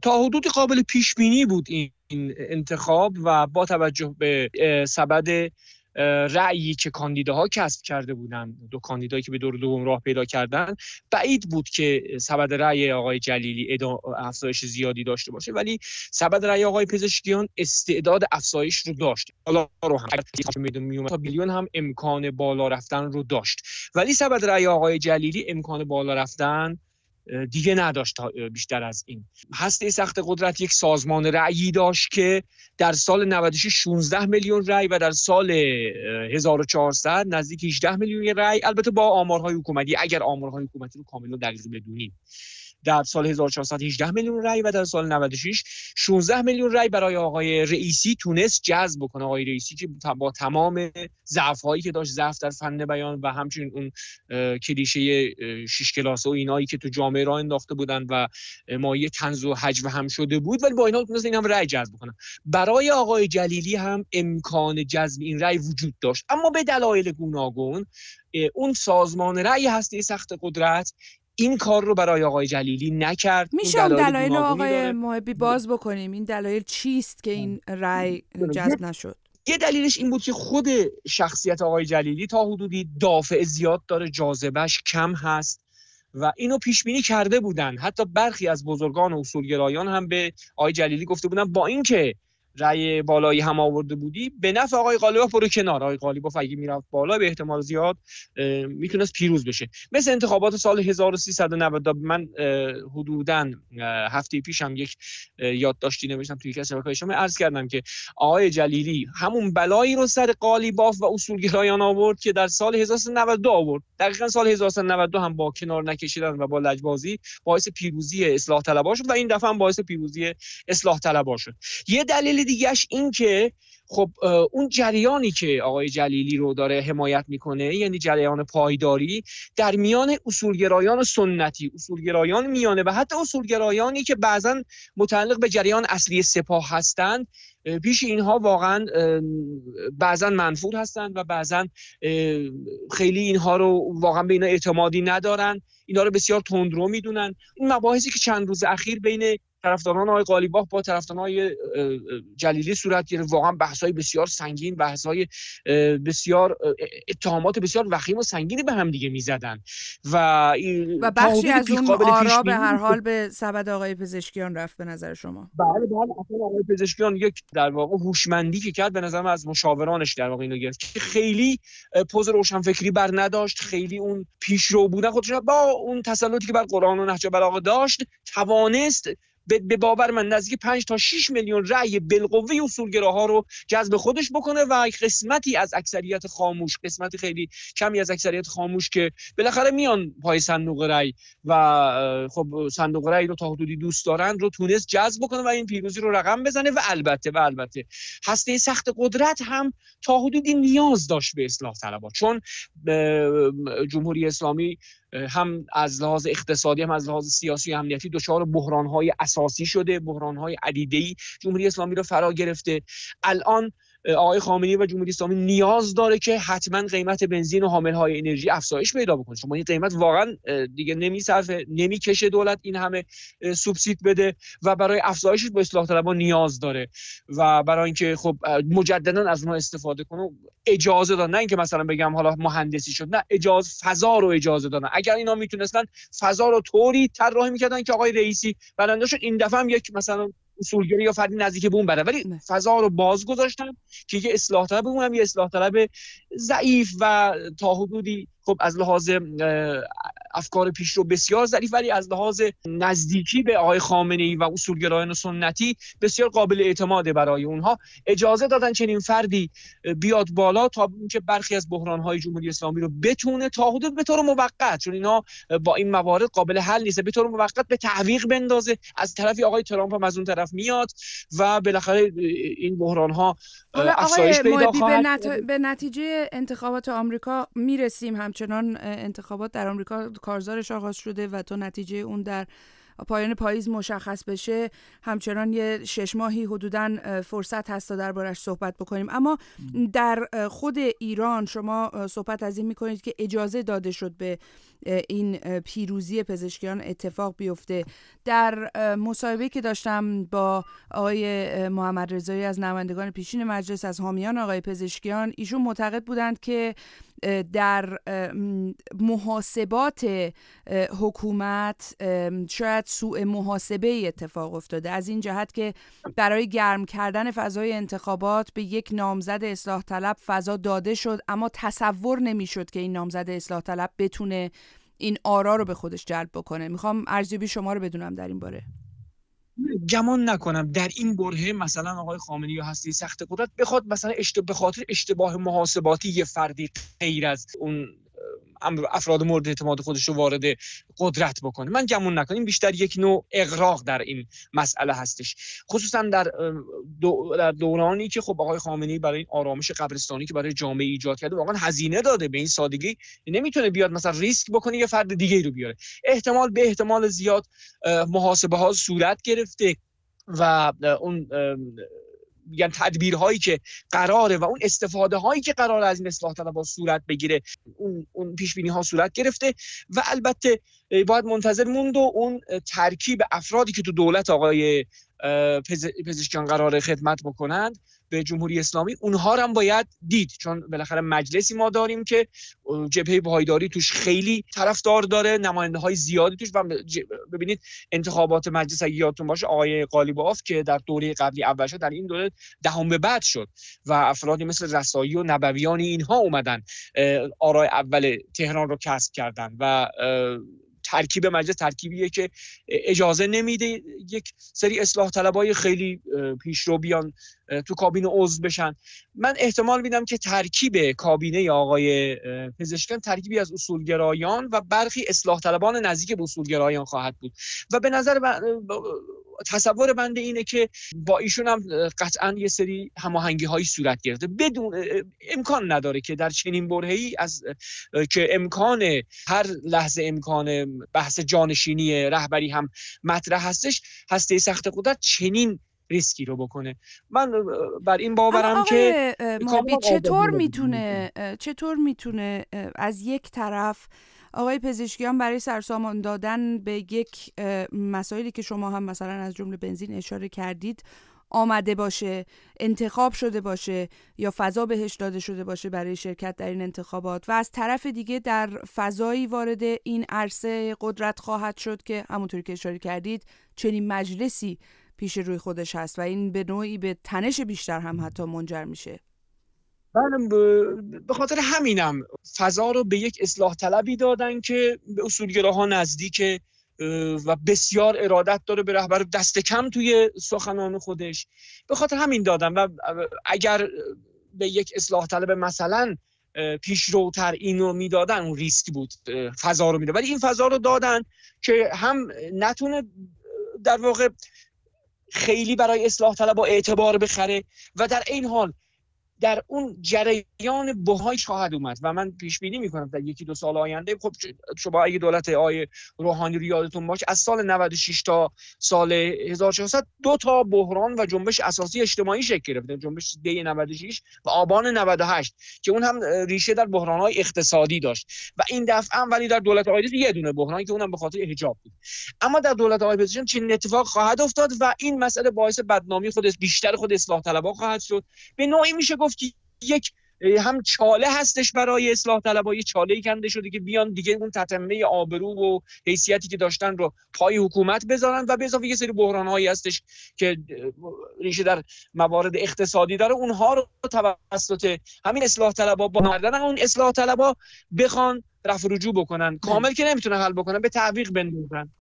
تا حدودی قابل پیش بینی بود این انتخاب و با توجه به سبد رأیی که کاندیداها کسب کرده بودن، دو کاندیدایی که به دور دوم راه پیدا کردن، بعید بود که سبد رأی آقای جلیلی افزایش زیادی داشته باشه، ولی سبد رأی آقای پزشکیان استعداد افزایش رو داشت. حالا رو هم میومد تا بیلیون هم امکان بالا رفتن رو داشت، ولی سبد رأی آقای جلیلی امکان بالا رفتن دیگه نداشت بیشتر از این. هسته سخت قدرت یک سازمان رأیی داشت که در سال 96 16 میلیون رأی و در سال 1400 نزدیک 18 میلیون رأی، البته با آمارهای حکومتی، اگر آمارهای حکومتی رو کاملا دقیق بدونیم، در سال 1400 18 میلیون رأی و در سال 96 16 میلیون رأی برای آقای رئیسی تونست جذب بکنه. آقای رئیسی که با تمام ضعف‌هایی که داشت، ضعف در فن بیان و همچنین اون کلیشه 6 کلاسه و اینایی که تو جامعه راه انداخته بودن و مایه طنز و هجو هم شده بود، ولی با اینا تونست این هم رأی جذب کنه. برای آقای جلیلی هم امکان جذب این رأی وجود داشت، اما به دلایل گوناگون اون سازمان رأی هسته سخت قدرت این کار رو برای آقای جلیلی نکرد. میشه دلایل آقای محبی باز بکنیم؟ این دلایل چیست که این رأی جذب نشد؟ یه دلیلش این بود که خود شخصیت آقای جلیلی تا حدودی دافع زیاد داره، جاذبهش کم هست و اینو پیش بینی کرده بودن. حتی برخی از بزرگان و اصولگرایان هم به آقای جلیلی گفته بودن با اینکه رأی بالایی هم آورده بودی، به نفع آقای قالیباف برو کنار. آقای قالیباف اگه میرفت بالا به احتمال زیاد میتونست پیروز بشه. مثل انتخابات سال 1390. من حدوداً هفته پیشم یک یادداشتی نوشتم توی یکی از شبکه‌های اجتماعی، عرض کردم که آقای جلیلی همون بلایی رو سر قالیباف و اصولگرایان آورد که در سال 1392 آورد. دقیقاً سال 1392 هم با کنار نکشیدن و با لجبازی باعث پیروزی اصلاح طلبها شد و این دفعه هم باعث پیروزی اصلاح طلبها شد. یه دلیل دیگه‌اش این که خب اون جریانی که آقای جلیلی رو داره حمایت میکنه، یعنی جریان پایداری در میان اصولگرایان و سنتی، اصولگرایان میانه و حتی اصولگرایانی که بعضا متعلق به جریان اصلی سپاه هستند، پیش اینها واقعا بعضا منفور هستند و بعضا خیلی اینها رو واقعا به اینا اعتمادی ندارن، اینا رو بسیار تندرو میدونن. این مباحثی که چند روز اخیر بین طرفداران آقای قالیباف با طرفداران آقای جلیلی صورت گرفت، واقعا بحث‌های بسیار سنگین، بحث‌های بسیار اتهامات بسیار وخیم و سنگینی به هم دیگه می‌زدن و بخشی از اون آرا به هر حال به سبد آقای پزشکیان رفت به نظر شما؟ بله اصلا آقای پزشکیان یک در واقع هوشمندی که کرد، به نظر من از مشاورانش در واقع اینو گرفت که خیلی پوز روشنفکری بر نداشت، خیلی اون پیشرو بودن خودش با اون تسلطی که بر قرآن و نهج البلاغه داشت توانست به باور من نزدیک 5 تا 6 میلیون رأی بالقوه اصولگراها رو جذب خودش بکنه و قسمتی از اکثریت خاموش، قسمت خیلی کمی از اکثریت خاموش که بالاخره میان پای صندوق رأی و خب صندوق رأی رو تا حدودی دوست دارن، رو تونست جذب بکنه و این پیروزی رو رقم بزنه. و البته هسته سخت قدرت هم تا حدودی نیاز داشت به اصلاح طلبها، چون جمهوری اسلامی هم از لحاظ اقتصادی هم از لحاظ سیاسی و امنیتی دچار بحران‌های اساسی شده، بحران‌های عدیده‌ای جمهوری اسلامی رو فرا گرفته. الان آقای خامنه‌ای و جمهوری اسلامی نیاز داره که حتما قیمت بنزین و حامل‌های انرژی افزایش پیدا بکنه، چون این قیمت واقعا دیگه نمیکشه دولت این همه سوبسید بده و برای افزایشش به اصلاح طلبها نیاز داره و برای اینکه خب مجددا از اونها استفاده کنه اجازه دادن، نه اینکه مثلا بگم حالا مهندسی شد، نه، فضا رو اجازه دادن. اگر اینا میتونستن فضا رو طوری طراحی میکردن که آقای رئیسی برنده شد، این دفعه هم یک مثلا اصولگری یا فردی نزدیک به اون بره، ولی فضا رو باز گذاشتن که یه اصلاح طلب بمونم، یه اصلاح طلب ضعیف و تا حدودی خب از لحاظ افکار پیشرو بسیار ضعیف، ولی از لحاظ نزدیکی به آقای خامنه‌ای و اصولگرایان سنتی بسیار قابل اعتماده. برای اونها اجازه دادن چنین فردی بیاد بالا تا اینکه برخی از بحران‌های جمهوری اسلامی رو بتونه تا حدود به طور موقت، چون اینا با این موارد قابل حل نیست، به طور موقت به تعویق بندازه. از طرفی آقای ترامپ هم از اون طرف میاد و بالاخره این بحران‌ها افزایش پیدا خواهد. به نتیجه انتخابات آمریکا میرسیم. همچنان انتخابات در آمریکا کارزارش آغاز شده و تا نتیجه اون در پایان پاییز مشخص بشه همچنان یه 6 ماهی حدوداً فرصت هست تا دربارش صحبت بکنیم. اما در خود ایران شما صحبت از این میکنید که اجازه داده شد به این پیروزی پزشکیان اتفاق بیفته. در مصاحبه‌ای که داشتم با آقای محمد رضایی از نمایندگان پیشین مجلس از حامیان آقای پزشکیان، ایشون معتقد بودند که در محاسبات حکومت شاید سوء محاسبه اتفاق افتاده، از این جهت که برای گرم کردن فضای انتخابات به یک نامزد اصلاح طلب فضا داده شد، اما تصور نمیشد که این نامزد اصلاح طلب بتونه این آرا رو به خودش جلب بکنه. میخوام ارزیابی شما رو بدونم در این باره. گمان نکنم در این برهه مثلا آقای خامنه‌ای یا هسته سخت قدرت بخواد مثلا به خاطر اشتباه محاسباتی یه فردی غیر از اون افراد مورد اعتماد خودش رو وارد قدرت بکنه. من گمان نکنم. این بیشتر یک نوع اغراق در این مسئله هستش، خصوصا در دورانی که خب آقای خامنه‌ای برای این آرامش قبرستانی که برای جامعه ایجاد کرده واقعا هزینه داده. به این سادگی نمیتونه بیاد مثلا ریسک بکنه یه فرد دیگه رو بیاره. احتمال زیاد محاسبه ها صورت گرفته و اون یعنی تدبیرهایی که قراره و اون استفاده هایی که قراره از این اصلاح طلبها صورت بگیره اون پیش بینی ها صورت گرفته و البته باید منتظر موند و اون ترکیب افرادی که تو دولت آقای پزشکیان قراره خدمت بکنند به جمهوری اسلامی، اونها رو هم باید دید، چون بالاخره مجلسی ما داریم که جبهه پایداری توش خیلی طرفدار داره، نماینده های زیادی توش. و ببینید انتخابات مجلس اگه یادتون باشه آقای قالیباف که در دوره قبلی اول شد، در این دوره دهم به بعد شد و افرادی مثل رسایی و نبویانی اینها اومدن آرای اول تهران رو کسب کردن و ترکیب مجلس ترکیبیه که اجازه نمیده یک سری اصلاح طلبای خیلی پیشرو بیان تو کابینه عضو بشن. من احتمال میدم که ترکیب کابینه آقای پزشکیان ترکیبی از اصولگرایان و برخی اصلاح طلبان نزدیک به اصولگرایان خواهد بود و به نظر تصور بنده اینه که با ایشون هم قطعا یه سری هماهنگی هایی صورت گرفته. بدون امکان نداره که در چنین برهه‌ای از که امکان هر لحظه امکان بحث جانشینی رهبری هم مطرح هستش، هسته سخت قدرت چنین ریسکی رو بکنه. من بر این باورم که چطور میتونه از یک طرف آقای پزشکیان برای سرسامان دادن به یک مسائلی که شما هم مثلا از جمله بنزین اشاره کردید آمده باشه، انتخاب شده باشه یا فضا بهش داده شده باشه برای شرکت در این انتخابات، و از طرف دیگه در فضایی وارد این عرصه قدرت خواهد شد که همونطوری که اشاره کردید چنین مجلسی پیش روی خودش هست و این به نوعی به تنش بیشتر هم حتی منجر میشه. من به خاطر همینم فضا رو به یک اصلاح طلبی دادن که به اصولگراها نزدیکه و بسیار ارادت داره به رهبر، دست کم توی سخنان خودش. به خاطر همین دادن و اگر به یک اصلاح طلب مثلا پیشروتر اینو میدادن اون ریسک بود، فضا رو میدادن، ولی این فضا رو دادن که هم نتونه در واقع خیلی برای اصلاح طلبها اعتبار بخره و در این حال در اون جریان بحرانش خواهد اومد و من پیش بینی میکنم در یکی دو سال آینده. خب شما اگه دولت آقای روحانی رو یادتون باشه از سال 96 تا سال 1400 دو تا بحران و جنبش اساسی اجتماعی شکل گرفت، جنبش دی 96 و آبان 98 که اون هم ریشه در بحران‌های اقتصادی داشت و این دفعه هم ولی در دولت آقای یه دونه بحرانی که اونم به خاطر حجاب بود. اما در دولت آقای پزشکیان چنین اتفاق خواهد افتاد و این مسئله باعث بدنامی بیشتر خود اصلاح طلبها خواهد شد. به نوعی میشه گفت که یک هم چاله هستش برای اصلاح طلبها، چاله‌ای کنده شده که بیان دیگه اون تتمه آبرو و حیثیتی که داشتن رو پای حکومت بذارن و به اضافه یه سری بحران‌هایی هستش که ریشه در موارد اقتصادی داره، اونها رو توسط همین اصلاح طلبها با مردن اون اصلاح طلبها بخوان رفع رجوع بکنن. کامل که نمیتونه حل بکنن، به تعویق بندازن.